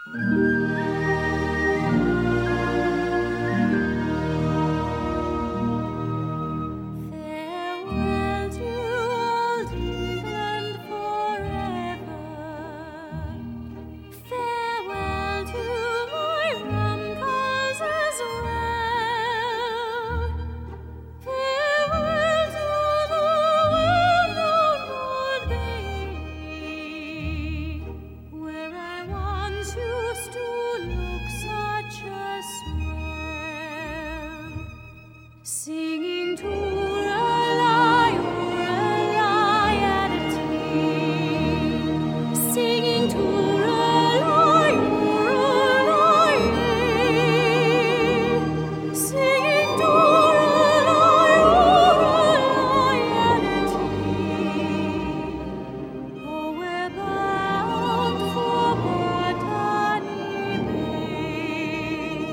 Farewell to old England forever. Farewell to my Rumcles as well. Farewell to the well-known Old Bailey, where I once used to look such a swell, singing Tooralai, Ooralai at a tea, singing Tooralai, Ooralai, singing Tooralai, Ooralai at a tea. Oh, we're bound for Botany Bay.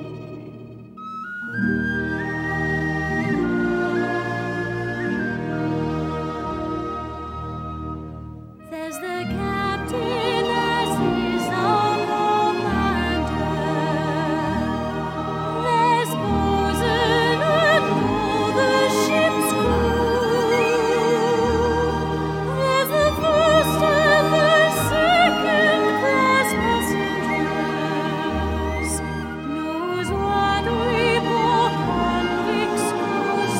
There's the captain as is our commander. There's Bosun and all the ship's crew. There's the first and the second class passengers. Knows what we poor convicts goes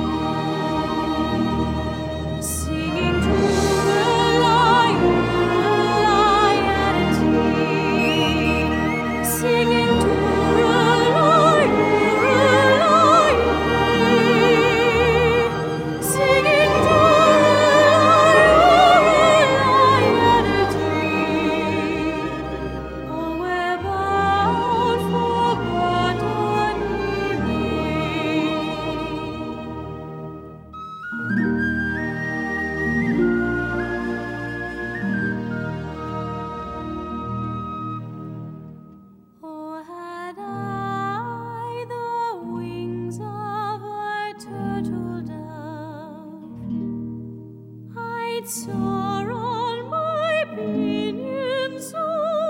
through. Singing Tooralai, Ooralai at a tea, singing Tooralai, Ooralai, singing Tooralai, Ooralai at a tea. Oh, we're bound for Botany Bay. Oh, had I the wings of a turtle dove, I'd soar on my pinions so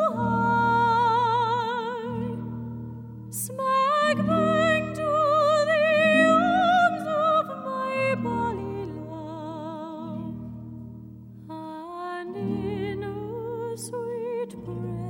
high, smack bang to the arms of my bonny love, and in a sweet breath